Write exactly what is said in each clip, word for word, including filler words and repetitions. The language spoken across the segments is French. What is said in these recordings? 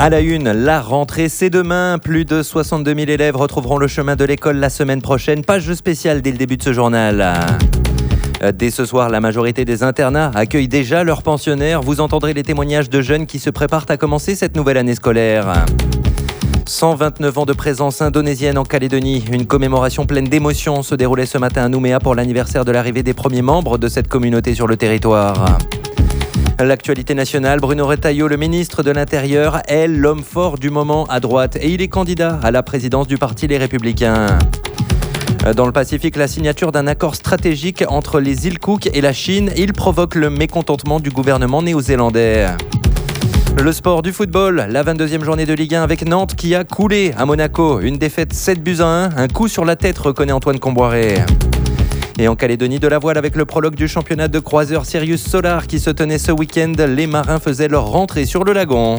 À la une, la rentrée, c'est demain. Plus de soixante-deux mille élèves retrouveront le chemin de l'école la semaine prochaine. Page spéciale dès le début de ce journal. Dès ce soir, la majorité des internats accueillent déjà leurs pensionnaires. Vous entendrez les témoignages de jeunes qui se préparent à commencer cette nouvelle année scolaire. cent vingt-neuf ans de présence indonésienne en Calédonie. Une commémoration pleine d'émotions se déroulait ce matin à Nouméa pour l'anniversaire de l'arrivée des premiers membres de cette communauté sur le territoire. L'actualité nationale, Bruno Retailleau, le ministre de l'Intérieur, est l'homme fort du moment à droite et il est candidat à la présidence du parti Les Républicains. Dans le Pacifique, la signature d'un accord stratégique entre les îles Cook et la Chine, il provoque le mécontentement du gouvernement néo-zélandais. Le sport du football, la vingt-deuxième journée de Ligue un avec Nantes qui a coulé à Monaco. Une défaite sept buts à un, un coup sur la tête, reconnaît Antoine Comboiré. Et en Calédonie, de la voile avec le prologue du championnat de croiseur Sirius Solar qui se tenait ce week-end. Les marins faisaient leur rentrée sur le lagon.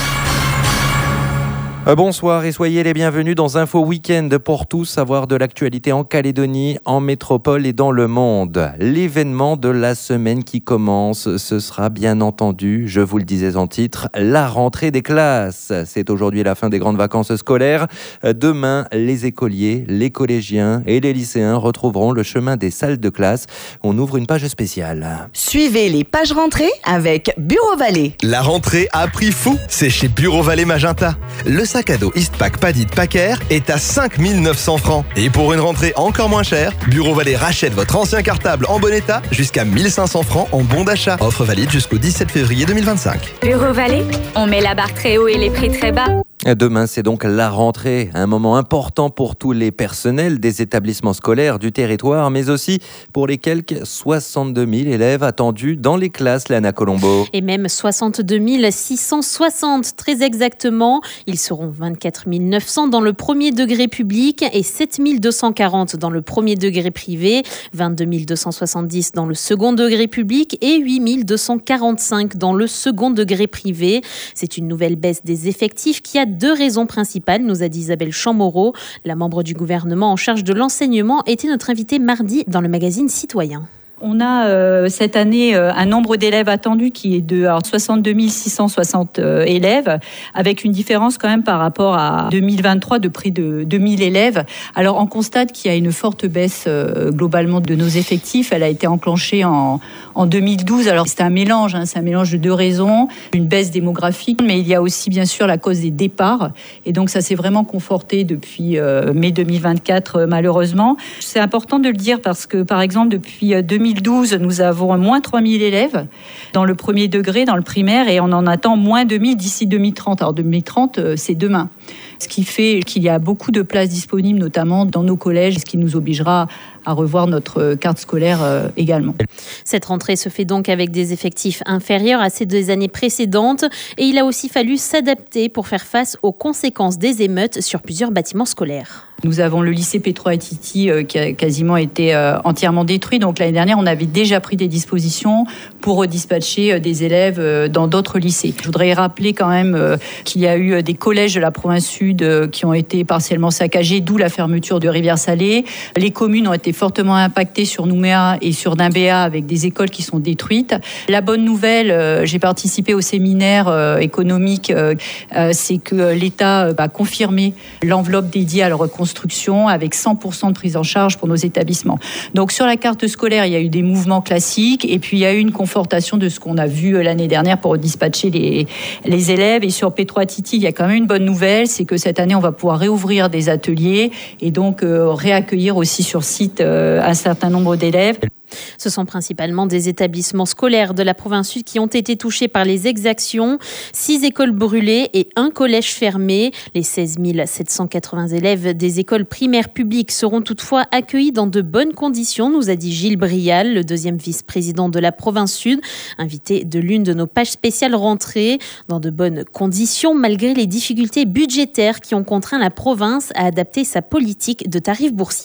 Bonsoir et soyez les bienvenus dans Info Week-end pour tout savoir de l'actualité en Calédonie, en métropole et dans le monde. L'événement de la semaine qui commence, ce sera bien entendu, je vous le disais en titre, la rentrée des classes. C'est aujourd'hui la fin des grandes vacances scolaires. Demain, les écoliers, les collégiens et les lycéens retrouveront le chemin des salles de classe. On ouvre une page spéciale. Suivez les pages rentrées avec Bureau Vallée. La rentrée a prix fou, c'est chez Bureau Vallée Magenta. Le sac à dos Eastpak Paddy de Packer est à cinq mille neuf cents francs. Et pour une rentrée encore moins chère, Bureau Vallée rachète votre ancien cartable en bon état jusqu'à mille cinq cents francs en bon d'achat. Offre valide jusqu'au dix-sept février deux mille vingt-cinq. Bureau Vallée, on met la barre très haut et les prix très bas. Demain, c'est donc la rentrée, un moment important pour tous les personnels des établissements scolaires du territoire, mais aussi pour les quelques soixante-deux mille élèves attendus dans les classes, Léana Colombo. Et même soixante-deux mille six cent soixante, très exactement. Ils seront vingt-quatre mille neuf cents dans le premier degré public et sept mille deux cent quarante dans le premier degré privé, vingt-deux mille deux cent soixante-dix dans le second degré public et huit mille deux cent quarante-cinq dans le second degré privé. C'est une nouvelle baisse des effectifs qui a deux raisons principales, nous a dit Isabelle Chamorro. La membre du gouvernement en charge de l'enseignement était notre invitée mardi dans le magazine Citoyen. On a euh, cette année euh, un nombre d'élèves attendus qui est de alors, soixante-deux mille six cent soixante euh, élèves, avec une différence quand même par rapport à deux mille vingt-trois de près de deux mille élèves. Alors on constate qu'il y a une forte baisse euh, globalement de nos effectifs. Elle a été enclenchée en, en deux mille douze. Alors c'est un mélange, hein, c'est un mélange de deux raisons. Une baisse démographique, mais il y a aussi bien sûr la cause des départs. Et donc ça s'est vraiment conforté depuis euh, mai deux mille vingt-quatre euh, malheureusement. C'est important de le dire parce que par exemple depuis deux mille douze, nous avons moins trois mille élèves dans le premier degré, dans le primaire, et on en attend moins deux mille d'ici deux mille trente. Alors deux mille trente, c'est demain. Ce qui fait qu'il y a beaucoup de places disponibles, notamment dans nos collèges, ce qui nous obligera à revoir notre carte scolaire euh, également. Cette rentrée se fait donc avec des effectifs inférieurs à ceux des années précédentes et il a aussi fallu s'adapter pour faire face aux conséquences des émeutes sur plusieurs bâtiments scolaires. Nous avons le lycée Petro Aititi euh, qui a quasiment été euh, entièrement détruit. Donc l'année dernière, on avait déjà pris des dispositions pour redispatcher euh, des élèves euh, dans d'autres lycées. Je voudrais rappeler quand même euh, qu'il y a eu des collèges de la province sud euh, qui ont été partiellement saccagés, d'où la fermeture de Rivière-Salée. Les communes ont été fortement impactées sur Nouméa et sur Dimbéa avec des écoles qui sont détruites. La bonne nouvelle, euh, j'ai participé au séminaire euh, économique, euh, euh, c'est que l'État va confirmer l'enveloppe dédiée à la reconstruction avec cent pour cent de prise en charge pour nos établissements. Donc sur la carte scolaire, il y a eu des mouvements classiques et puis il y a eu une confortation de ce qu'on a vu l'année dernière pour dispatcher les, les élèves. Et sur Petro Aititi, il y a quand même une bonne nouvelle, c'est que cette année, on va pouvoir réouvrir des ateliers et donc euh, réaccueillir aussi sur site euh, un certain nombre d'élèves. Ce sont principalement des établissements scolaires de la province sud qui ont été touchés par les exactions. Six écoles brûlées et un collège fermé. Les seize mille sept cent quatre-vingts élèves des écoles primaires publiques seront toutefois accueillis dans de bonnes conditions, nous a dit Gilles Brial, le deuxième vice-président de la province sud, invité de l'une de nos pages spéciales rentrées. Dans de bonnes conditions, malgré les difficultés budgétaires qui ont contraint la province à adapter sa politique de tarifs boursiers.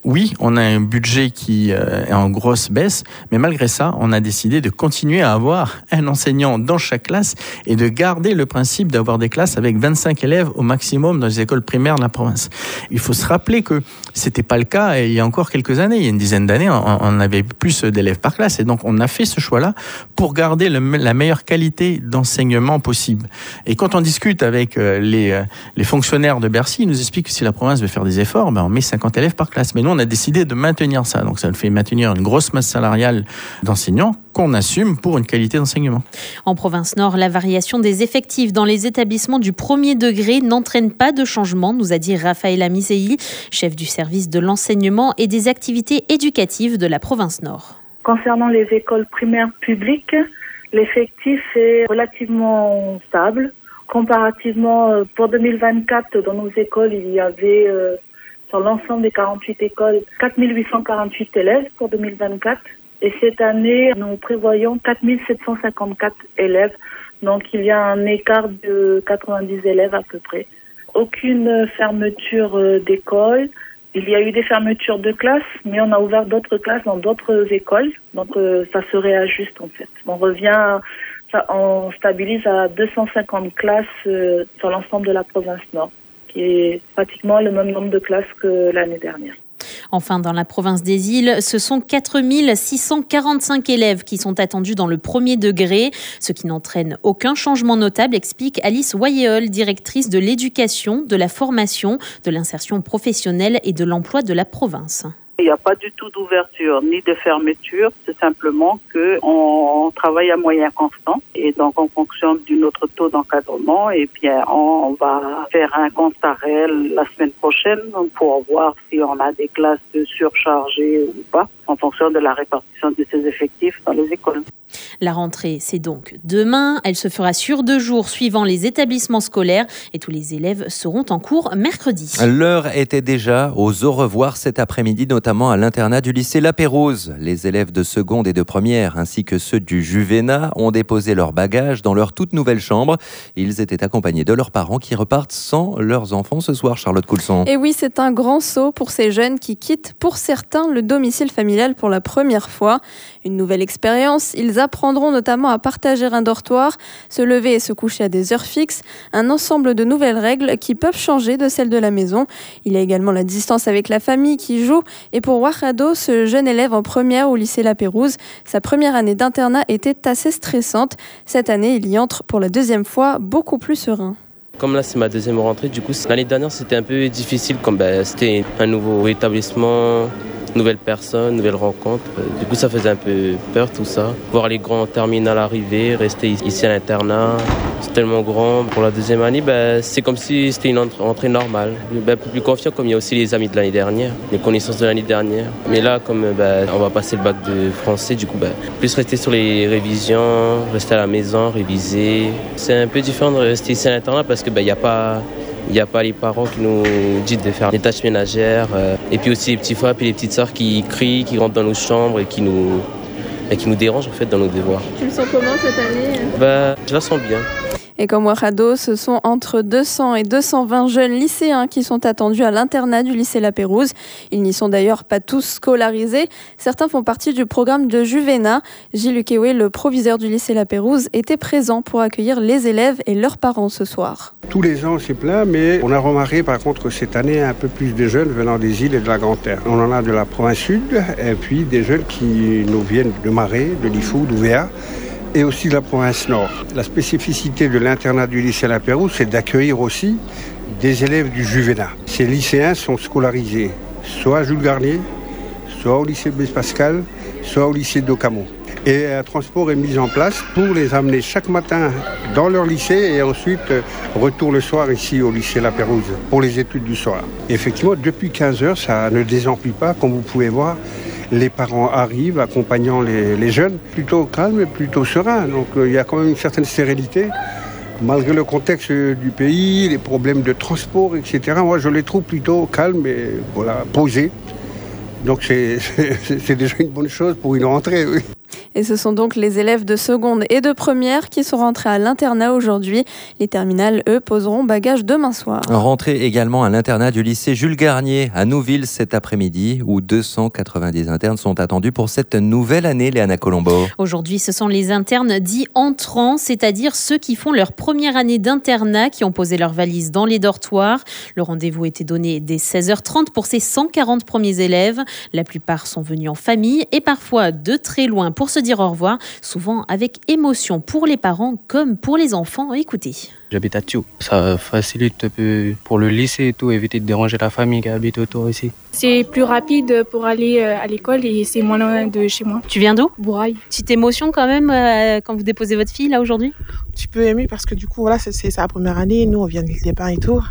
Oui, on a un budget qui euh, est en grosse baisse, mais malgré ça, on a décidé de continuer à avoir un enseignant dans chaque classe et de garder le principe d'avoir des classes avec vingt-cinq élèves au maximum dans les écoles primaires de la province. Il faut se rappeler que c'était pas le cas il y a encore quelques années. Il y a une dizaine d'années, on, on avait plus d'élèves par classe et donc on a fait ce choix-là pour garder le, la meilleure qualité d'enseignement possible. Et quand on discute avec euh, les, euh, les fonctionnaires de Bercy, ils nous expliquent que si la province veut faire des efforts, ben on met cinquante élèves par classe. Mais nous, on a décidé de maintenir ça. Donc ça nous fait maintenir une grosse masse salariale d'enseignants qu'on assume pour une qualité d'enseignement. En province Nord, la variation des effectifs dans les établissements du premier degré n'entraîne pas de changement, nous a dit Raphaël Amisei, chef du service de l'enseignement et des activités éducatives de la province Nord. Concernant les écoles primaires publiques, l'effectif est relativement stable. Comparativement, pour deux mille vingt-quatre, dans nos écoles, il y avait euh, sur l'ensemble des quarante-huit écoles, quatre mille huit cent quarante-huit élèves pour deux mille vingt-quatre. Et cette année, nous prévoyons quatre mille sept cent cinquante-quatre élèves. Donc, il y a un écart de quatre-vingt-dix élèves à peu près. Aucune fermeture d'école. Il y a eu des fermetures de classes, mais on a ouvert d'autres classes dans d'autres écoles. Donc, ça se réajuste en fait. On revient, ça, on stabilise à deux cent cinquante classes sur l'ensemble de la province Nord, qui est pratiquement le même nombre de classes que l'année dernière. Enfin, dans la province des Îles, ce sont quatre mille six cent quarante-cinq élèves qui sont attendus dans le premier degré, ce qui n'entraîne aucun changement notable, explique Alice Wayéol, directrice de l'éducation, de la formation, de l'insertion professionnelle et de l'emploi de la province. Il n'y a pas du tout d'ouverture ni de fermeture, c'est simplement qu'on travaille à moyens constants et donc on fonctionne d'un autre taux d'encadrement et bien on va faire un constat réel la semaine prochaine pour voir si on a des classes surchargées ou pas en fonction de la répartition de ces effectifs dans les écoles. La rentrée, c'est donc demain. Elle se fera sur deux jours suivant les établissements scolaires et tous les élèves seront en cours mercredi. L'heure était déjà aux au revoir cet après-midi, notamment à l'internat du lycée La Pérouse. Les élèves de seconde et de première, ainsi que ceux du Juvénat, ont déposé leurs bagages dans leur toute nouvelle chambre. Ils étaient accompagnés de leurs parents qui repartent sans leurs enfants ce soir, Charlotte Coulson. Et oui, c'est un grand saut pour ces jeunes qui quittent pour certains le domicile familial pour la première fois. Une nouvelle expérience, ils apprendront notamment à partager un dortoir, se lever et se coucher à des heures fixes, un ensemble de nouvelles règles qui peuvent changer de celles de la maison. Il y a également la distance avec la famille qui joue. Et pour Warado, ce jeune élève en première au lycée La Pérouse, sa première année d'internat était assez stressante. Cette année, il y entre pour la deuxième fois beaucoup plus serein. Comme là c'est ma deuxième rentrée, du coup l'année dernière c'était un peu difficile, comme bah, c'était un nouveau établissement, nouvelles personnes, nouvelles rencontres. Du coup ça faisait un peu peur tout ça. Voir les grands terminales arriver, rester ici à l'internat, c'est tellement grand. Pour la deuxième année, bah, c'est comme si c'était une entrée normale. Bah, un peu plus confiant, comme il y a aussi les amis de l'année dernière, les connaissances de l'année dernière. Mais là comme bah, on va passer le bac de français, du coup bah, plus rester sur les révisions, rester à la maison, réviser. C'est un peu différent de rester ici à l'internat parce que bah, y a pas... Il n'y a pas les parents qui nous disent de faire des tâches ménagères. Euh, et puis aussi les petits frères et les petites sœurs qui crient, qui rentrent dans nos chambres et qui nous, et qui nous dérangent en fait dans nos devoirs. Tu le sens comment cette année ? Bah, je la sens bien. Et comme Warado, ce sont entre deux cents et deux cent vingt jeunes lycéens qui sont attendus à l'internat du lycée La Pérouse. Ils n'y sont d'ailleurs pas tous scolarisés. Certains font partie du programme de Juvénat. Gilles Ukewe, le proviseur du lycée La Pérouse, était présent pour accueillir les élèves et leurs parents ce soir. Tous les ans, c'est plein, mais on a remarqué par contre cette année un peu plus de jeunes venant des îles et de la Grande-Terre. On en a de la province sud et puis des jeunes qui nous viennent de Marais, de Lifou, d'Ouvéa, et aussi de la province nord. La spécificité de l'internat du lycée La Pérouse, c'est d'accueillir aussi des élèves du Juvénat. Ces lycéens sont scolarisés soit à Jules Garnier, soit au lycée Blaise Pascal, soit au lycée d'Ocamo. Et un transport est mis en place pour les amener chaque matin dans leur lycée et ensuite retour le soir ici au lycée La Pérouse pour les études du soir. Et effectivement, depuis quinze heures, ça ne désemplit pas, comme vous pouvez voir. Les parents arrivent accompagnant les, les jeunes, plutôt calmes et plutôt sereins. Donc il euh, y a quand même une certaine sérénité, malgré le contexte du pays, les problèmes de transport, et cetera. Moi, je les trouve plutôt calmes et voilà, posés. Donc c'est, c'est, c'est déjà une bonne chose pour une rentrée, oui. Et ce sont donc les élèves de seconde et de première qui sont rentrés à l'internat aujourd'hui. Les terminales, eux, poseront bagages demain soir. Rentrée également à l'internat du lycée Jules Garnier à Nouville cet après-midi où deux cent quatre-vingt-dix internes sont attendus pour cette nouvelle année, Léana Colombo. Aujourd'hui, ce sont les internes dits entrants, c'est-à-dire ceux qui font leur première année d'internat, qui ont posé leurs valises dans les dortoirs. Le rendez-vous était donné dès seize heures trente pour ces cent quarante premiers élèves. La plupart sont venus en famille et parfois de très loin pour se dire au revoir, souvent avec émotion pour les parents comme pour les enfants. Écoutez. J'habite à Thiou. Ça facilite un peu pour le lycée et tout, éviter de déranger la famille qui habite autour ici. C'est plus rapide pour aller à l'école et c'est moins loin de chez moi. Tu viens d'où ? Bourail. Petite émotion quand même euh, quand vous déposez votre fille là aujourd'hui ? Un petit peu ému parce que du coup voilà c'est, c'est sa première année, nous on vient de l'île des Pins et tout.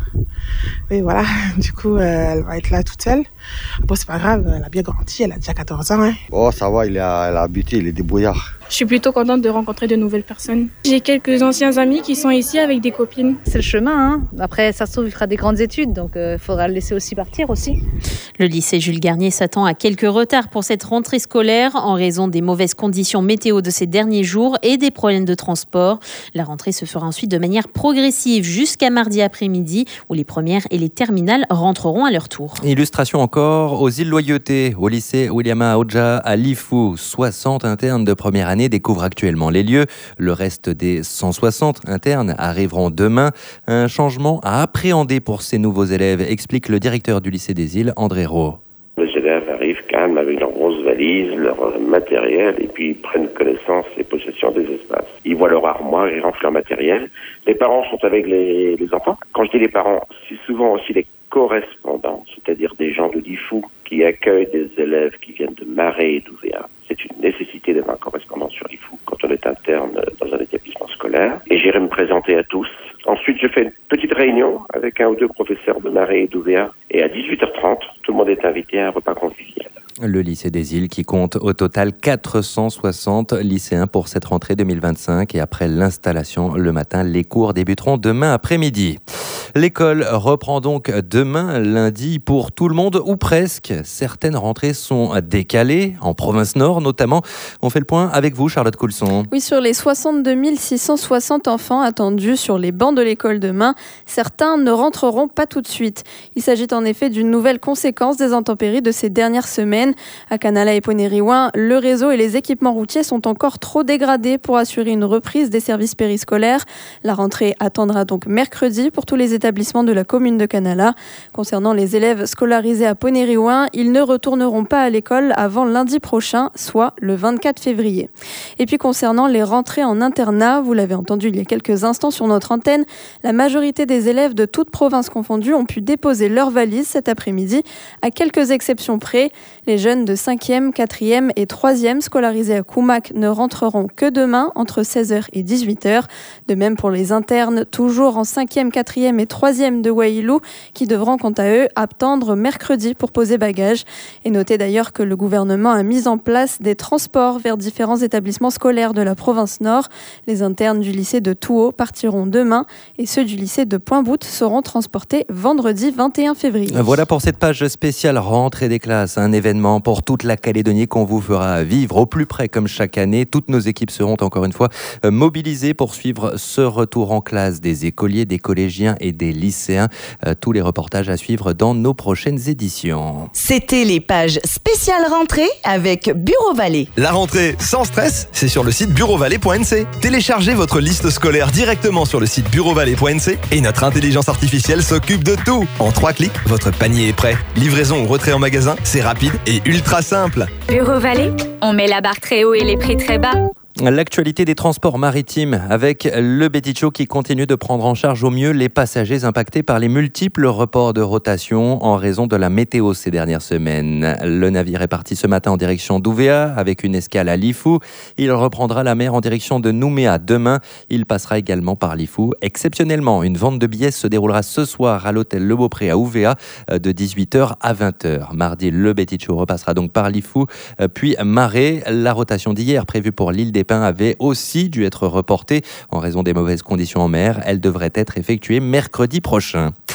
Et voilà, du coup euh, elle va être là toute seule. Bon c'est pas grave, elle a bien grandi, elle a déjà quatorze ans. Hein. Oh ça va, il a, elle a habité, il est débrouillard. Je suis plutôt contente de rencontrer de nouvelles personnes. J'ai quelques anciens amis qui sont ici avec des copines. C'est le chemin, hein. Après ça se trouve il fera des grandes études, donc il euh, faudra le laisser aussi partir aussi. Le lycée Jules Garnier s'attend à quelques retards pour cette rentrée scolaire en raison des mauvaises conditions météo de ces derniers jours et des problèmes de transport. La rentrée se fera ensuite de manière progressive jusqu'à mardi après-midi où les premières et les terminales rentreront à leur tour. Illustration encore aux îles Loyauté, au lycée Williama Aoudja à Lifou. soixante internes de première année découvrent actuellement les lieux. Le reste des cent soixante internes arriveront demain. Un changement à appréhender pour ces nouveaux élèves, explique le directeur du lycée des îles, André Rowe. Les élèves arrivent calmes avec leurs grosses valises, leur matériel, et puis ils prennent connaissance et possession des espaces. Ils voient leur armoire, ils rentrent leur matériel. Les parents sont avec les, les enfants. Quand je dis les parents, c'est souvent aussi les correspondants, c'est-à-dire des gens de Lifou qui accueillent des élèves qui viennent de Marais et d'Ouvéa. C'est une nécessité d'avoir un correspondant sur Lifou quand on est interne dans un établissement scolaire. Et j'irai me présenter à tous. Ensuite, je fais une petite réunion avec un ou deux professeurs de Marais et d'Ouvéa. Et à dix-huit heures trente, tout le monde est invité à un repas convivial. Le lycée des îles qui compte au total quatre cent soixante lycéens pour cette rentrée deux mille vingt-cinq. Et après l'installation le matin, les cours débuteront demain après-midi. L'école reprend donc demain, lundi, pour tout le monde, ou presque. Certaines rentrées sont décalées, en province nord notamment. On fait le point avec vous, Charlotte Coulson. Oui, sur les soixante-deux mille six cent soixante enfants attendus sur les bancs de l'école demain, certains ne rentreront pas tout de suite. Il s'agit en effet d'une nouvelle conséquence des intempéries de ces dernières semaines. À Canala et Ponériouin, le réseau et les équipements routiers sont encore trop dégradés pour assurer une reprise des services périscolaires. La rentrée attendra donc mercredi pour tous les établissements de la commune de Canala. Concernant les élèves scolarisés à Ponériouin, ils ne retourneront pas à l'école avant lundi prochain, soit le vingt-quatre février. Et puis concernant les rentrées en internat, vous l'avez entendu il y a quelques instants sur notre antenne, la majorité des élèves de toutes provinces confondues ont pu déposer leurs valises cet après-midi, à quelques exceptions près. Les jeunes de cinquième, quatrième et troisième scolarisés à Koumak ne rentreront que demain entre seize heures et dix-huit heures. De même pour les internes, toujours en cinquième, quatrième et troisième de Wailou, qui devront quant à eux attendre mercredi pour poser bagages. Et notez d'ailleurs que le gouvernement a mis en place des transports vers différents établissements scolaires de la province Nord. Les internes du lycée de Touault partiront demain et ceux du lycée de Pointe-Boute seront transportés vendredi vingt et un février. Voilà pour cette page spéciale rentrée des classes, un événement pour toute la Calédonie qu'on vous fera vivre au plus près comme chaque année. Toutes nos équipes seront encore une fois mobilisées pour suivre ce retour en classe des écoliers, des collégiens et des lycéens. Tous les reportages à suivre dans nos prochaines éditions. C'était les pages spéciales rentrée avec Bureau Vallée. La rentrée sans stress, c'est sur le site bureau vallée point n c. Téléchargez votre liste scolaire directement sur le site bureau vallée point n c et notre intelligence artificielle s'occupe de tout. En trois clics, votre panier est prêt. Livraison ou retrait en magasin, c'est rapide et ultra simple. Bureau Vallée, on met la barre très haut et les prix très bas. L'actualité des transports maritimes avec le Betticho qui continue de prendre en charge au mieux les passagers impactés par les multiples reports de rotation en raison de la météo ces dernières semaines. Le navire est parti ce matin en direction d'Ouvéa avec une escale à Lifou. Il reprendra la mer en direction de Nouméa demain. Il passera également par Lifou. Exceptionnellement, une vente de billets se déroulera ce soir à l'hôtel Le Beaupré à Ouvéa de dix-huit heures à vingt heures. Mardi, le Betticho repassera donc par Lifou puis Marais. La rotation d'hier prévue pour l'île des Pins avait aussi dû être reportée en raison des mauvaises conditions en mer. Elle devrait être effectuée mercredi prochain.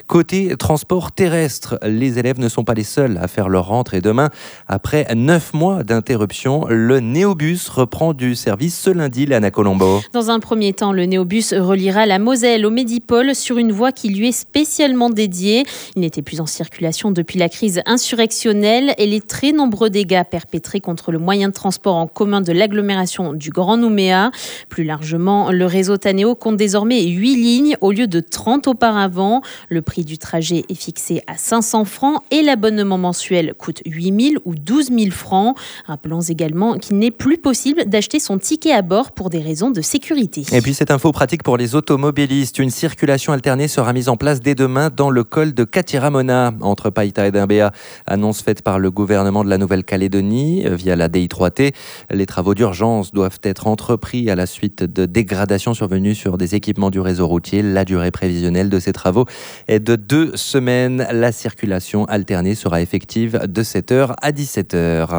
Côté transport terrestre, les élèves ne sont pas les seuls à faire leur rentrée demain. Après neuf mois d'interruption, le Néobus reprend du service ce lundi, Léana Colombo. Dans un premier temps, le Néobus reliera la Moselle au Médipôle sur une voie qui lui est spécialement dédiée. Il n'était plus en circulation depuis la crise insurrectionnelle et les très nombreux dégâts perpétrés contre le moyen de transport en commun de l'agglomération du Grand Nouméa. Plus largement, le réseau Tanéo compte désormais huit lignes au lieu de trente auparavant. Le prix du trajet est fixé à cinq cents francs et l'abonnement mensuel coûte huit mille ou douze mille francs. Rappelons également qu'il n'est plus possible d'acheter son ticket à bord pour des raisons de sécurité. Et puis cette info pratique pour les automobilistes. Une circulation alternée sera mise en place dès demain dans le col de Katiramona entre Païta et Dimbéa. Annonce faite par le gouvernement de la Nouvelle-Calédonie via la D I trois T. Les travaux d'urgence doivent être entrepris à la suite de dégradations survenues sur des équipements du réseau routier. La durée prévisionnelle de ces travaux est de deux semaines. La circulation alternée sera effective de sept heures à dix-sept heures.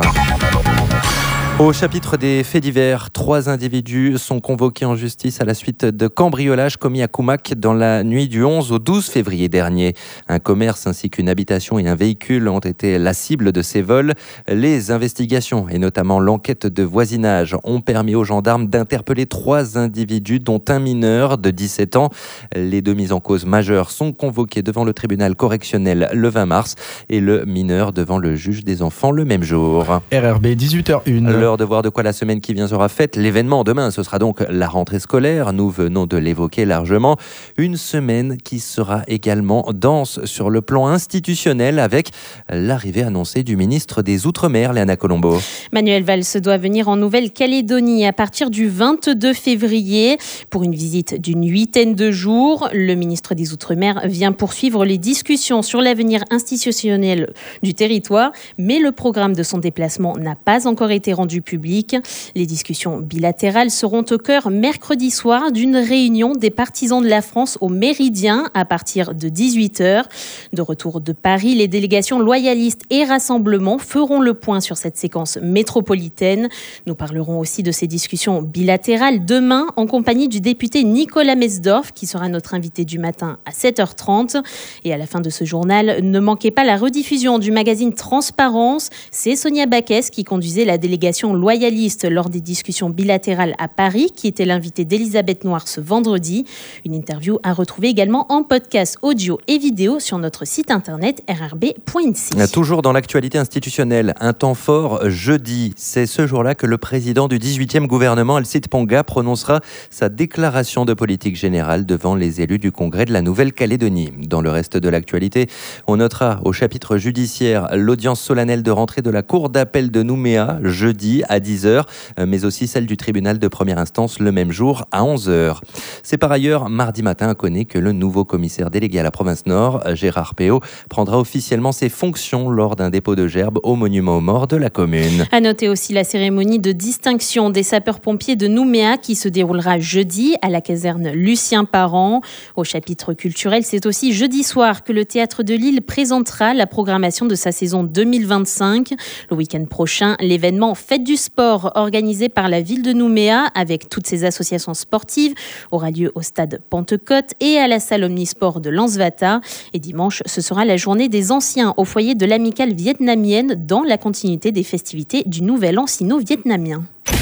Au chapitre des faits divers, trois individus sont convoqués en justice à la suite de cambriolages commis à Koumak dans la nuit du onze au douze février dernier. Un commerce ainsi qu'une habitation et un véhicule ont été la cible de ces vols. Les investigations et notamment l'enquête de voisinage ont permis aux gendarmes d'interpeller trois individus dont un mineur de dix-sept ans. Les deux mises en cause majeures sont convoqués devant le tribunal correctionnel le vingt mars et le mineur devant le juge des enfants le même jour. R R B dix-huit heures une. L'heure de voir de quoi la semaine qui vient sera faite. L'événement demain, ce sera donc la rentrée scolaire. Nous venons de l'évoquer largement. Une semaine qui sera également dense sur le plan institutionnel avec l'arrivée annoncée du ministre des Outre-mer, Léana Colombo. Manuel Valls doit venir en Nouvelle-Calédonie à partir du vingt-deux février pour une visite d'une huitaine de jours. Le ministre des Outre-mer vient poursuivre les discussions sur l'avenir institutionnel du territoire, mais le programme de son déplacement n'a pas encore été rendu public. Les discussions bilatérales seront au cœur mercredi soir d'une réunion des partisans de la France au Méridien à partir de dix-huit heures. De retour de Paris, les délégations loyalistes et rassemblements feront le point sur cette séquence métropolitaine. Nous parlerons aussi de ces discussions bilatérales demain en compagnie du député Nicolas Mesdorf qui sera notre invité du matin à sept heures trente. Et à la fin de ce journal, ne manquez pas la rediffusion du magazine Transparence. C'est Sonia Baquès qui conduisait la délégation loyaliste lors des discussions bilatérales à Paris, qui était l'invitée d'Elisabeth Noir ce vendredi. Une interview à retrouver également en podcast audio et vidéo sur notre site internet r r b point i n s i. Toujours dans l'actualité institutionnelle, un temps fort jeudi. C'est ce jour-là que le président du dix-huitième gouvernement, Alcide Ponga, prononcera sa déclaration de politique générale devant les élus du Congrès de la Nouvelle-Calédonie. Dans le reste de l'actualité, on notera au chapitre judiciaire l'audience solennelle de rentrée de la Cour d'appel de Nouméa, jeudi à dix heures, mais aussi celle du tribunal de première instance le même jour à onze heures. C'est par ailleurs mardi matin à Koné que le nouveau commissaire délégué à la province Nord, Gérard Péot, prendra officiellement ses fonctions lors d'un dépôt de gerbe au monument aux morts de la commune. À noter aussi la cérémonie de distinction des sapeurs-pompiers de Nouméa qui se déroulera jeudi à la caserne Lucien Parent. Au chapitre culturel, c'est aussi jeudi soir que le Théâtre de Lille présentera la programmation de sa saison deux mille vingt-cinq. Le week-end prochain, l'événement Fête du sport organisé par la ville de Nouméa avec toutes ses associations sportives aura lieu au stade Pentecôte et à la salle Omnisport de Lansvata. Et dimanche, ce sera la journée des anciens au foyer de l'amicale vietnamienne dans la continuité des festivités du Nouvel An sino-vietnamien.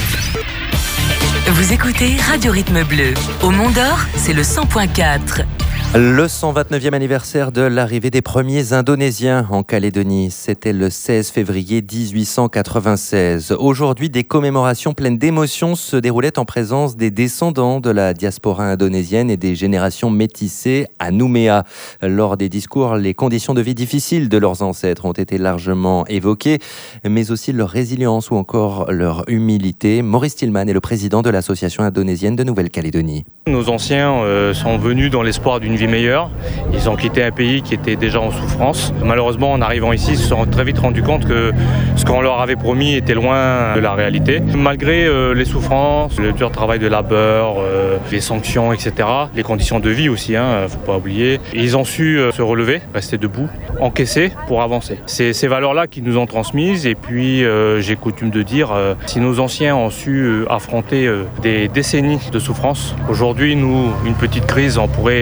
Vous écoutez Radio Rythme Bleu. Au Mont d'Or, c'est le cent point quatre. Le cent vingt-neuvième anniversaire de l'arrivée des premiers Indonésiens en Calédonie. C'était le seize février dix-huit cent quatre-vingt-seize. Aujourd'hui, des commémorations pleines d'émotions se déroulaient en présence des descendants de la diaspora indonésienne et des générations métissées à Nouméa. Lors des discours, les conditions de vie difficiles de leurs ancêtres ont été largement évoquées, mais aussi leur résilience ou encore leur humilité. Maurice Tillman est le président de l'association indonésienne de Nouvelle-Calédonie. Nos anciens euh, sont venus dans l'espoir d'une vie meilleure. Ils ont quitté un pays qui était déjà en souffrance. Malheureusement, en arrivant ici, ils se sont très vite rendus compte que ce qu'on leur avait promis était loin de la réalité. Malgré euh, les souffrances, le dur travail de labeur, euh, les sanctions, et cetera, les conditions de vie aussi, hein, faut pas oublier, ils ont su euh, se relever, rester debout, encaisser pour avancer. C'est ces valeurs-là qui nous ont transmises. Et puis, euh, j'ai coutume de dire, euh, si nos anciens ont su euh, affronter euh, des décennies de souffrance, aujourd'hui, nous, une petite crise, on pourrait euh,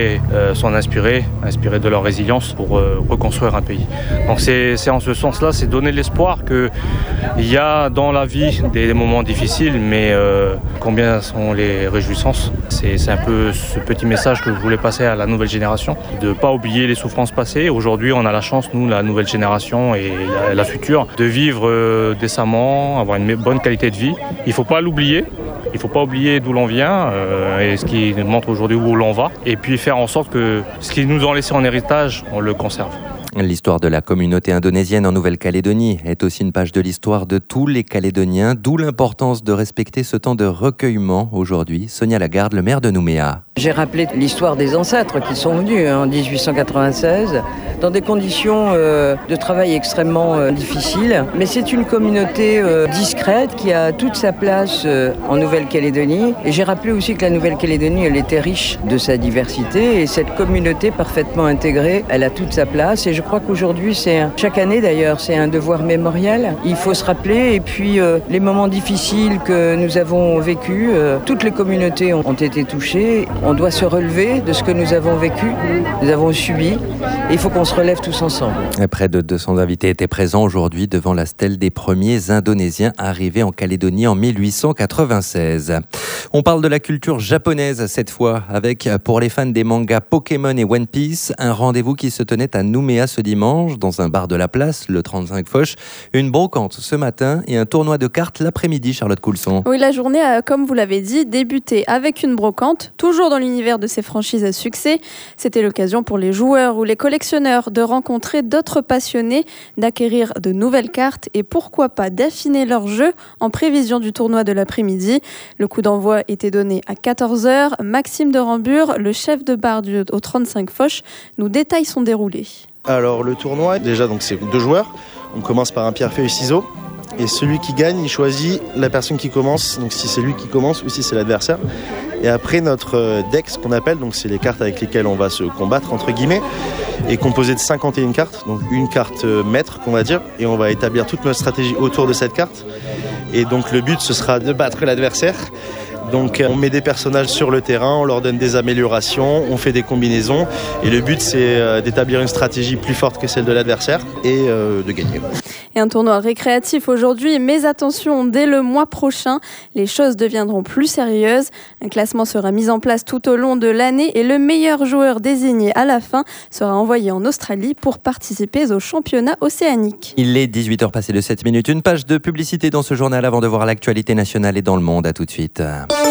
euh, s'en inspirer, inspirer de leur résilience pour euh, reconstruire un pays. Donc c'est, c'est en ce sens-là, c'est donner l'espoir qu'il y a dans la vie des moments difficiles, mais euh, combien sont les réjouissances. C'est, c'est un peu ce petit message que je voulais passer à la nouvelle génération, de ne pas oublier les souffrances passées. Aujourd'hui, on a la chance, nous, la nouvelle génération et la, la future, de vivre euh, décemment, avoir une bonne qualité de vie. Il ne faut pas l'oublier. Il ne faut pas oublier d'où l'on vient euh, et ce qui nous montre aujourd'hui où l'on va. Et puis faire en sorte que ce qu'ils nous ont laissé en héritage, on le conserve. L'histoire de la communauté indonésienne en Nouvelle-Calédonie est aussi une page de l'histoire de tous les Calédoniens, d'où l'importance de respecter ce temps de recueillement aujourd'hui. Sonia Lagarde, le maire de Nouméa. J'ai rappelé l'histoire des ancêtres qui sont venus en dix-huit cent quatre-vingt-seize dans des conditions euh, de travail extrêmement euh, difficiles. Mais c'est une communauté euh, discrète qui a toute sa place euh, en Nouvelle-Calédonie. Et j'ai rappelé aussi que la Nouvelle-Calédonie, elle était riche de sa diversité. Et cette communauté parfaitement intégrée, elle a toute sa place. Et je crois qu'aujourd'hui, c'est un, chaque année d'ailleurs, c'est un devoir mémorial. Il faut se rappeler. Et puis, euh, les moments difficiles que nous avons vécus, euh, toutes les communautés ont, ont été touchées. On doit se relever de ce que nous avons vécu, nous avons subi. Et il faut qu'on se relève tous ensemble. Près de deux cents invités étaient présents aujourd'hui devant la stèle des premiers Indonésiens arrivés en Calédonie en mille huit cent quatre-vingt-seize. On parle de la culture japonaise cette fois, avec, pour les fans des mangas Pokémon et One Piece, un rendez-vous qui se tenait à Nouméa ce dimanche, dans un bar de la place, le trente-cinq Foch. Une brocante ce matin et un tournoi de cartes l'après-midi, Charlotte Coulson. Oui, la journée a, comme vous l'avez dit, débuté avec une brocante, toujours dans l'univers de ces franchises à succès. C'était l'occasion pour les joueurs ou les collectionneurs de rencontrer d'autres passionnés, d'acquérir de nouvelles cartes et pourquoi pas d'affiner leur jeu en prévision du tournoi de l'après-midi. Le coup d'envoi était donné à quatorze heures. Maxime de Rambure, le chef de bar du, au trente-cinq Foch, nous détaille son déroulé. Alors le tournoi, déjà donc c'est deux joueurs. On commence par un pierre feuille ciseaux. Et celui qui gagne, il choisit la personne qui commence, donc si c'est lui qui commence ou si c'est l'adversaire. Et après, notre deck, ce qu'on appelle, donc c'est les cartes avec lesquelles on va se combattre, entre guillemets, est composé de cinquante et une cartes, donc une carte maître, qu'on va dire, et on va établir toute notre stratégie autour de cette carte. Et donc le but, ce sera de battre l'adversaire. Donc on met des personnages sur le terrain, on leur donne des améliorations, on fait des combinaisons. Et le but, c'est d'établir une stratégie plus forte que celle de l'adversaire et euh, de gagner. Et un tournoi récréatif aujourd'hui, mais attention, dès le mois prochain, les choses deviendront plus sérieuses. Un classement sera mis en place tout au long de l'année et le meilleur joueur désigné à la fin sera envoyé en Australie pour participer au championnat océanique. Il est dix-huit heures passées de sept minutes. Une page de publicité dans ce journal avant de voir l'actualité nationale et dans le monde. À tout de suite.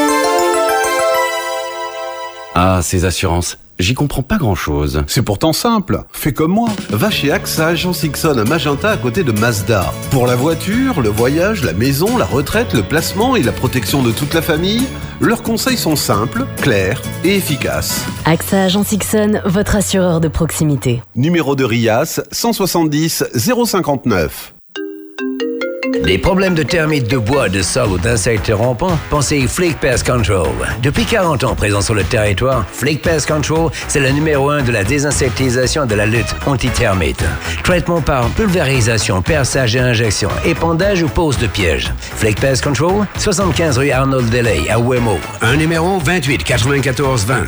Ah, ces assurances. J'y comprends pas grand-chose. C'est pourtant simple. Fais comme moi. Va chez AXA Agence Ixon à Magenta à côté de Mazda. Pour la voiture, le voyage, la maison, la retraite, le placement et la protection de toute la famille, leurs conseils sont simples, clairs et efficaces. AXA Agence Ixon, votre assureur de proximité. Numéro de RIAS cent soixante-dix zéro cinquante-neuf. Des problèmes de termites, de bois, de sol ou d'insectes rampants? Pensez Flake Pest Control. Depuis quarante ans présent sur le territoire, Flake Pest Control, c'est le numéro un de la désinsectisation et de la lutte anti-termites. Traitement par pulvérisation, perçage et injection, épandage ou pose de piège. Flake Pest Control, soixante-quinze rue Arnold Delay à Wemo. Un numéro vingt-huit quatre-vingt-quatorze vingt.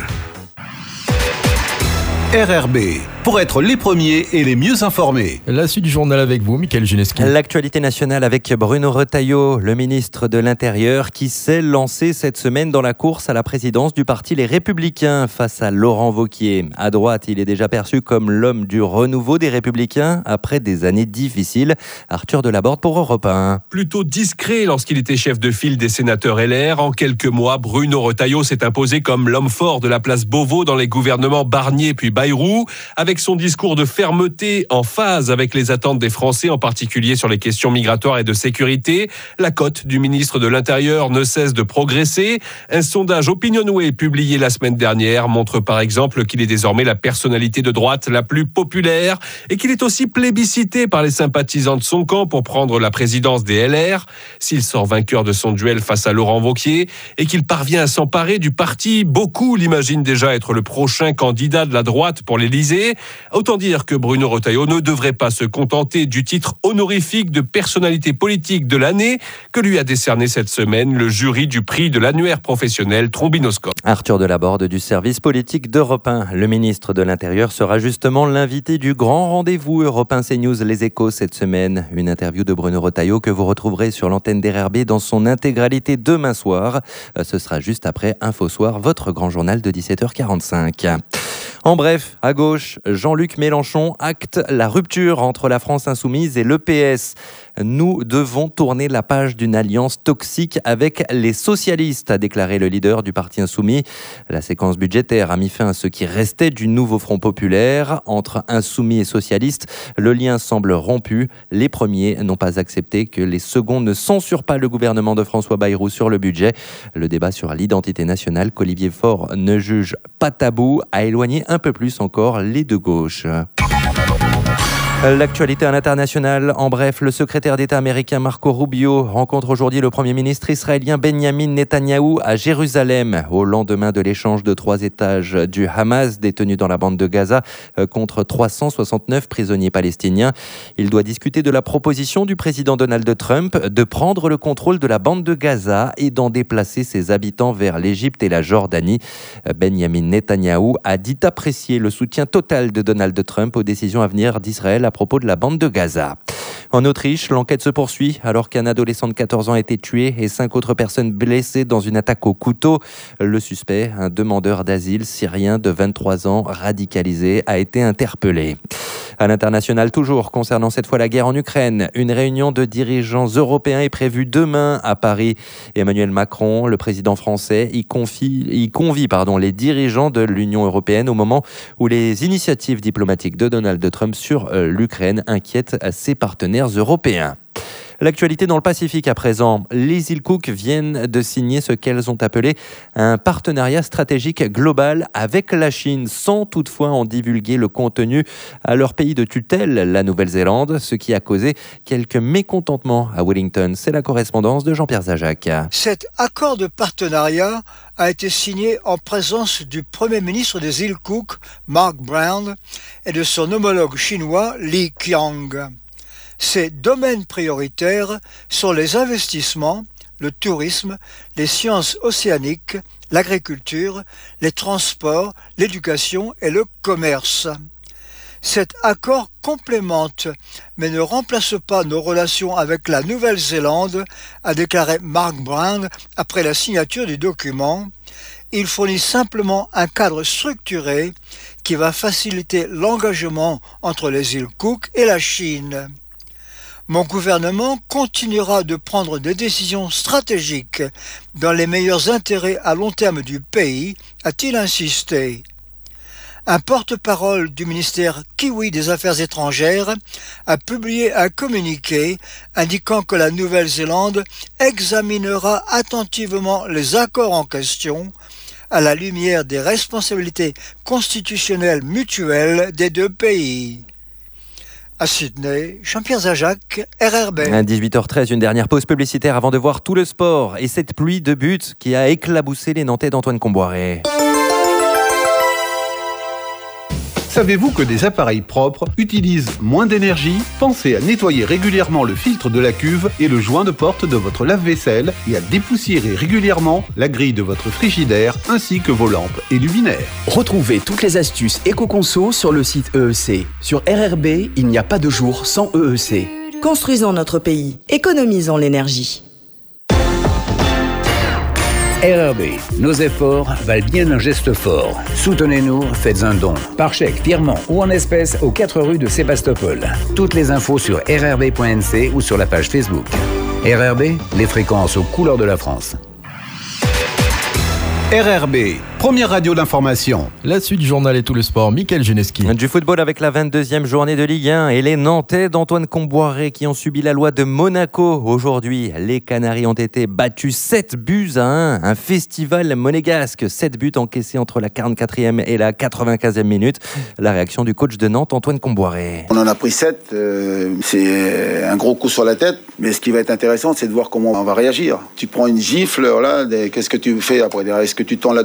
R R B, pour être les premiers et les mieux informés. La suite du journal avec vous, Mickaël Ginesky. L'actualité nationale avec Bruno Retailleau, le ministre de l'Intérieur, qui s'est lancé cette semaine dans la course à la présidence du parti Les Républicains face à Laurent Wauquiez. À droite, il est déjà perçu comme l'homme du renouveau des Républicains après des années difficiles. Arthur Delaborde pour Europe un. Plutôt discret lorsqu'il était chef de file des sénateurs L R, en quelques mois, Bruno Retailleau s'est imposé comme l'homme fort de la place Beauvau dans les gouvernements Barnier puis Bayrou, avec son discours de fermeté en phase avec les attentes des Français, en particulier sur les questions migratoires et de sécurité. La cote du ministre de l'Intérieur ne cesse de progresser. Un sondage Opinionway publié la semaine dernière montre par exemple qu'il est désormais la personnalité de droite la plus populaire et qu'il est aussi plébiscité par les sympathisants de son camp pour prendre la présidence des L R. S'il sort vainqueur de son duel face à Laurent Wauquiez et qu'il parvient à s'emparer du parti, beaucoup l'imaginent déjà être le prochain candidat de la droite droite pour l'Élysée. Autant dire que Bruno Retailleau ne devrait pas se contenter du titre honorifique de personnalité politique de l'année que lui a décerné cette semaine le jury du prix de l'annuaire professionnel Trombinoscope. Arthur Delaborde du service politique d'Europe un. Le ministre de l'Intérieur sera justement l'invité du grand rendez-vous Europe un CNews Les Échos cette semaine. Une interview de Bruno Retailleau que vous retrouverez sur l'antenne d'R R B dans son intégralité demain soir. Ce sera juste après Info Soir, votre grand journal de dix-sept heures quarante-cinq. En bref, à gauche, Jean-Luc Mélenchon acte la rupture entre la France insoumise et l'E P S. Nous devons tourner la page d'une alliance toxique avec les socialistes, a déclaré le leader du parti insoumis. La séquence budgétaire a mis fin à ce qui restait du nouveau Front populaire. Entre insoumis et socialistes, le lien semble rompu. Les premiers n'ont pas accepté que les seconds ne censurent pas le gouvernement de François Bayrou sur le budget. Le débat sur l'identité nationale qu'Olivier Faure ne juge pas tabou a éloigné un peu plus encore les deux gauches. L'actualité à l'international, en bref, le secrétaire d'État américain Marco Rubio rencontre aujourd'hui le Premier ministre israélien Benjamin Netanyahou à Jérusalem, au lendemain de l'échange de trois étages du Hamas détenu dans la bande de Gaza contre trois cent soixante-neuf prisonniers palestiniens. Il doit discuter de la proposition du président Donald Trump de prendre le contrôle de la bande de Gaza et d'en déplacer ses habitants vers l'Égypte et la Jordanie. Benjamin Netanyahou a dit apprécier le soutien total de Donald Trump aux décisions à venir d'Israël à propos de la bande de Gaza. En Autriche, l'enquête se poursuit alors qu'un adolescent de quatorze ans a été tué et cinq autres personnes blessées dans une attaque au couteau. Le suspect, un demandeur d'asile syrien de vingt-trois ans radicalisé, a été interpellé. À l'international toujours, concernant cette fois la guerre en Ukraine, une réunion de dirigeants européens est prévue demain à Paris. Emmanuel Macron, le président français, y, confie, y convie pardon, les dirigeants de l'Union européenne au moment où les initiatives diplomatiques de Donald Trump sur euh, l'Ukraine inquiètent ses partenaires européens. L'actualité dans le Pacifique à présent. Les îles Cook viennent de signer ce qu'elles ont appelé un partenariat stratégique global avec la Chine, sans toutefois en divulguer le contenu à leur pays de tutelle, la Nouvelle-Zélande, ce qui a causé quelques mécontentements à Wellington. C'est la correspondance de Jean-Pierre Zajac. Cet accord de partenariat a été signé en présence du Premier ministre des îles Cook, Mark Brown, et de son homologue chinois, Li Qiang. Ces domaines prioritaires sont les investissements, le tourisme, les sciences océaniques, l'agriculture, les transports, l'éducation et le commerce. Cet accord complémente, mais ne remplace pas nos relations avec la Nouvelle-Zélande, a déclaré Mark Brown après la signature du document. Il fournit simplement un cadre structuré qui va faciliter l'engagement entre les îles Cook et la Chine. Mon gouvernement continuera de prendre des décisions stratégiques dans les meilleurs intérêts à long terme du pays, a-t-il insisté. Un porte-parole du ministère kiwi des Affaires étrangères a publié un communiqué indiquant que la Nouvelle-Zélande examinera attentivement les accords en question à la lumière des responsabilités constitutionnelles mutuelles des deux pays. À Sydney, Jean-Pierre Zajac, R R B. À dix-huit heures treize, une dernière pause publicitaire avant de voir tout le sport et cette pluie de buts qui a éclaboussé les Nantais d'Antoine Comboiré. Savez-vous que des appareils propres utilisent moins d'énergie? Pensez à nettoyer régulièrement le filtre de la cuve et le joint de porte de votre lave-vaisselle et à dépoussiérer régulièrement la grille de votre frigidaire ainsi que vos lampes et luminaires. Retrouvez toutes les astuces éco-conso sur le site E E C. Sur R R B, il n'y a pas de jour sans E E C. Construisons notre pays. Économisons l'énergie. R R B, nos efforts valent bien un geste fort. Soutenez-nous, faites un don. Par chèque, virement ou en espèces aux quatre rues de Sébastopol. Toutes les infos sur r r b point n c ou sur la page Facebook. R R B, les fréquences aux couleurs de la France. R R B, première radio d'information. La suite du journal et tout le sport, Mickaël Geneski. Du football avec la vingt-deuxième journée de Ligue un et les Nantais d'Antoine Comboiré qui ont subi la loi de Monaco. Aujourd'hui, les Canaries ont été battus sept buts à un. Un festival monégasque. sept buts encaissés entre la quarante-quatrième et la quatre-vingt-quinzième minute. La réaction du coach de Nantes, Antoine Comboiré. On en a pris sept. Euh, c'est un gros coup sur la tête. Mais ce qui va être intéressant, c'est de voir comment on va réagir. Tu prends une gifle, là, qu'est-ce que tu fais après? Est-ce que tu tends la deuxième joue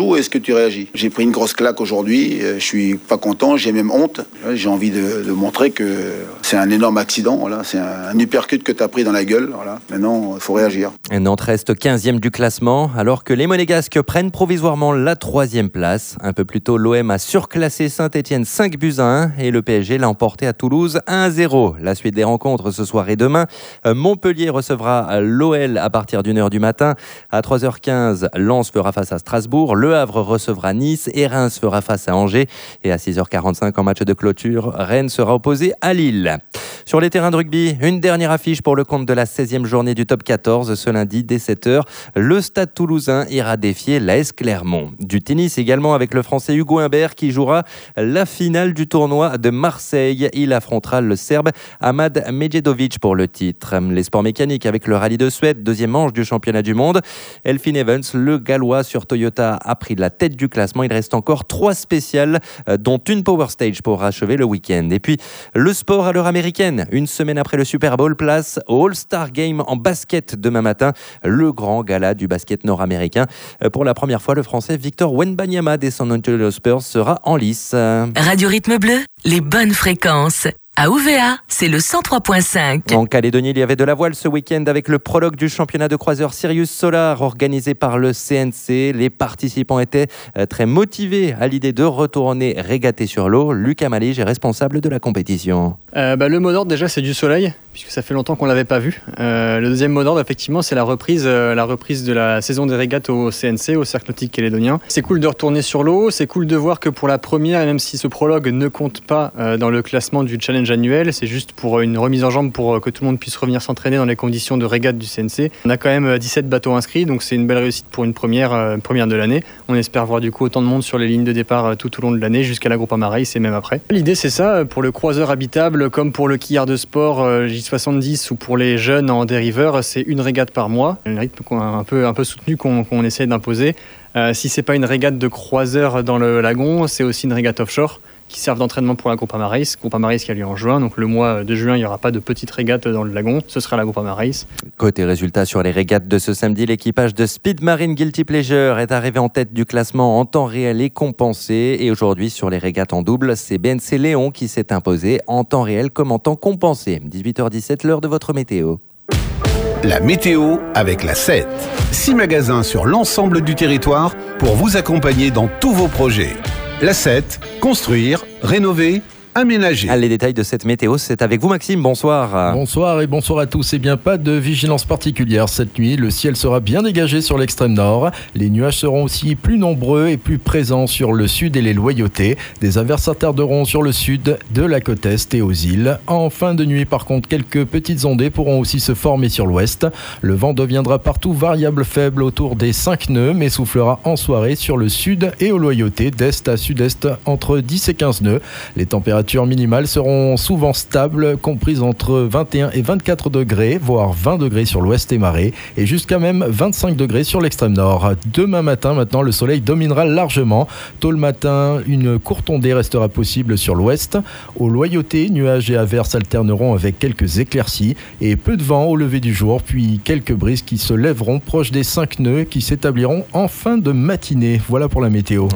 joues et est-ce que tu réagis. J'ai pris une grosse claque aujourd'hui, je suis pas content, j'ai même honte. J'ai envie de, de montrer que c'est un énorme accident, voilà. C'est un, un uppercut que tu as pris dans la gueule. Voilà. Maintenant, il faut réagir. Nantes reste quinzième du classement, alors que les Monégasques prennent provisoirement la troisième place. Un peu plus tôt, l'O M a surclassé Saint-Etienne cinq buts à un et le P S G l'a emporté à Toulouse un à zéro. La suite des rencontres ce soir et demain. Montpellier recevra l'O L à partir d'une heure du matin. À trois heures quinze, Lens fera face à Strasbourg. Le Havre recevra Nice et Reims fera face à Angers. Et à six heures quarante-cinq, en match de clôture, Rennes sera opposé à Lille. Sur les terrains de rugby, une dernière affiche pour le compte de la seizième journée du top quatorze. Ce lundi, dès sept heures, le Stade Toulousain ira défier l'A S Clermont. Du tennis également avec le Français Hugo Humbert qui jouera la finale du tournoi de Marseille. Il affrontera le Serbe Ahmad Medjedovic pour le titre. Les sports mécaniques avec le rallye de Suède, deuxième manche du championnat du monde. Elfyn Evans, le Gallois sur Toyota, a pris la tête du classement. Il reste encore trois spéciales, dont une Power Stage pour achever le week-end. Et puis, le sport à l'heure américaine. Une semaine après le Super Bowl, place au All-Star Game en basket demain matin, le grand gala du basket nord-américain. Pour la première fois, le Français Victor Wembanyama des San Antonio Spurs sera en lice. Radio Rythme Bleu, les bonnes fréquences. À O V A, c'est le cent trois virgule cinq. En Calédonie, il y avait de la voile ce week-end avec le prologue du championnat de croiseurs Sirius Solar organisé par le C N C. Les participants étaient très motivés à l'idée de retourner régater sur l'eau. Lucas Malige est responsable de la compétition. Euh, bah, le mot d'ordre déjà c'est du soleil, puisque ça fait longtemps qu'on ne l'avait pas vu. Euh, le deuxième mot d'ordre effectivement c'est la reprise, euh, la reprise de la saison des régates au C N C, au Cercle Nautique Calédonien. C'est cool de retourner sur l'eau, c'est cool de voir que pour la première, et même si ce prologue ne compte pas euh, dans le classement du challenge annuel, c'est juste pour une remise en jambe pour que tout le monde puisse revenir s'entraîner dans les conditions de régate du C N C. On a quand même dix-sept bateaux inscrits, donc c'est une belle réussite pour une première, euh, première de l'année. On espère voir du coup autant de monde sur les lignes de départ euh, tout au long de l'année jusqu'à la Groupama Race et même après. L'idée c'est ça, pour le croiseur habitable comme pour le quillard de sport euh, J soixante-dix ou pour les jeunes en dériveur, c'est une régate par mois, un rythme un peu, un peu soutenu qu'on, qu'on essaie d'imposer. Euh, si c'est pas une régate de croiseur dans le lagon, c'est aussi une régate offshore qui servent d'entraînement pour la Groupama Race. Groupama Race qui a lieu en juin, donc le mois de juin, il n'y aura pas de petite régate dans le lagon, ce sera la Groupama Race. Côté résultats sur les régates de ce samedi, l'équipage de Speed Marine Guilty Pleasure est arrivé en tête du classement en temps réel et compensé. Et aujourd'hui, sur les régates en double, c'est B N C Léon qui s'est imposé en temps réel comme en temps compensé. dix-huit heures dix-sept, l'heure de votre météo. La météo avec la sept. Six magasins sur l'ensemble du territoire pour vous accompagner dans tous vos projets. La sept, construire, rénover, aménager. Les détails de cette météo, c'est avec vous Maxime, bonsoir. Bonsoir et bonsoir à tous. Eh bien, pas de vigilance particulière cette nuit. Le ciel sera bien dégagé sur l'extrême nord. Les nuages seront aussi plus nombreux et plus présents sur le sud et les Loyautés. Des averses s'attarderont sur le sud de la côte est et aux îles. En fin de nuit, par contre, quelques petites ondées pourront aussi se former sur l'ouest. Le vent deviendra partout variable faible autour des cinq nœuds, mais soufflera en soirée sur le sud et aux Loyautés, d'est à sud-est entre dix et quinze nœuds. Les températures minimales seront souvent stables, comprises entre vingt et un et vingt-quatre degrés, voire vingt degrés sur l'ouest et marée, et jusqu'à même vingt-cinq degrés sur l'extrême nord. Demain matin, maintenant, le soleil dominera largement. Tôt le matin, une courte ondée restera possible sur l'ouest. Aux Loyautés, nuages et averses alterneront avec quelques éclaircies et peu de vent au lever du jour, puis quelques brises qui se lèveront proches des cinq nœuds qui s'établiront en fin de matinée. Voilà pour la météo.